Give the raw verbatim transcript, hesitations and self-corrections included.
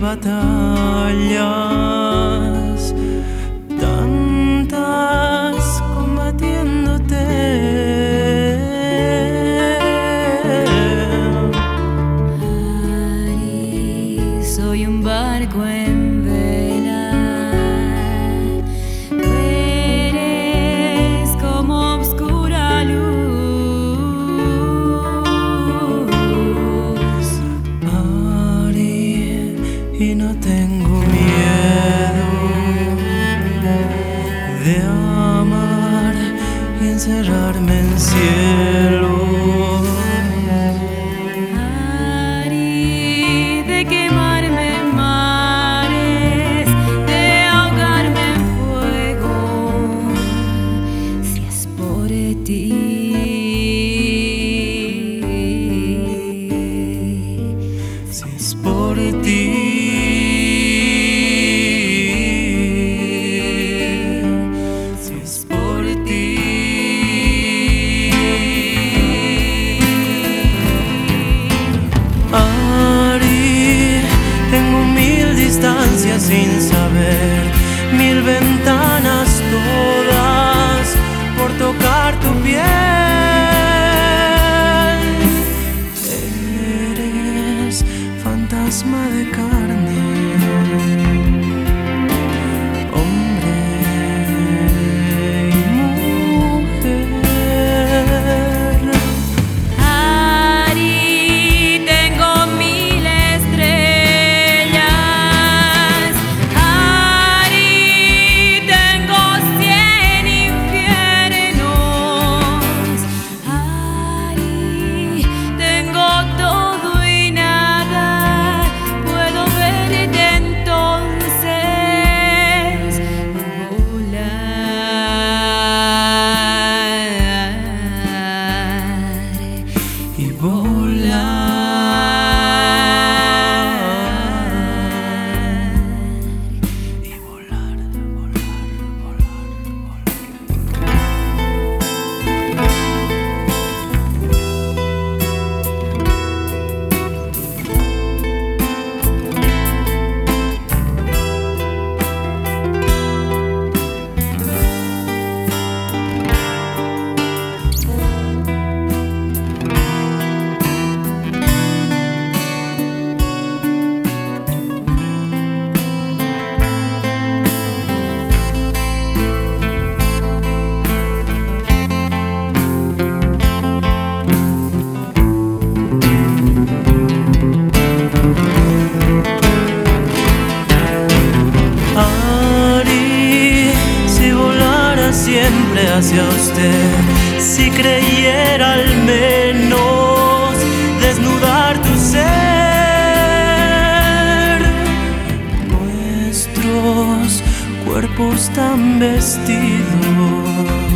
batallas, tantas combatiéndote. Ari, soy un barco en vela, tú eres como oscura luz. Ari, y no tengo miedo de amar y encerrarme en cielo. Ari, de quemarme en mares, de ahogarme en fuego, si es por ti. Si es por ti. Sin saber, mil ventanas todas por tocar tu piel. Eres fantasma de carne, hombre y mujer. Ari, tengo mil estrellas. Y volar, y volar, volar, siempre hacia usted, si creyera al menos desnudar tu ser. Nuestros cuerpos tan vestidos